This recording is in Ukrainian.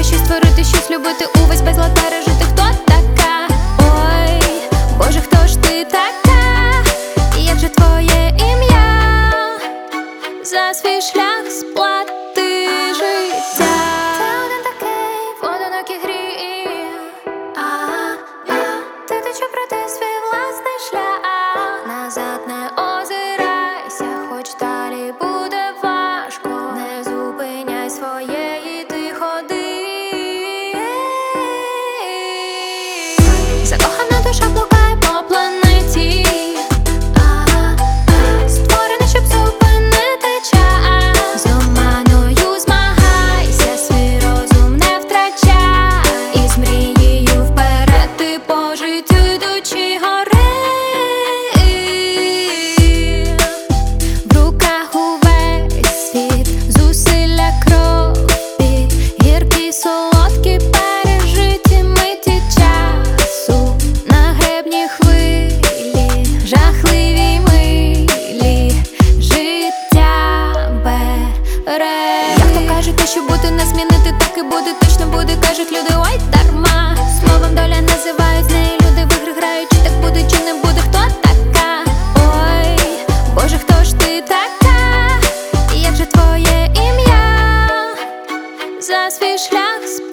треба щось створити, щось любити, увесь безлад пережити. Хто така? Ой, Боже, хто ж ти така? Як же твоє ім'я? За свій шлях сплати життя. Це один такий в одинокій грі. Ти тече пройти свій власний шлях. Назад не озирайся, хоч далі буде важко. Не зупиняй своєї, ти ходи. Закохана душа блукає по планеті, створений, щоб зупинити час. З оманою змагайся, свій розум не втрачай. І з мрією вперед ти по життю йдучи гори. В руках увесь світ, зусилля крові, гіркі, солодкі, пережиті миті часу. На гребні хвилі, жахливі милі, життя бере. Як то кажуть, те, що бути не змінити, так і буде, точно буде, кажуть люди, ой, дарма. Словом доля називають, з неї люди в ігри грають, чи так буде, чи не буде. Хто така? Ой, Боже, хто ж ти така? Як же твоє ім'я? За свій шлях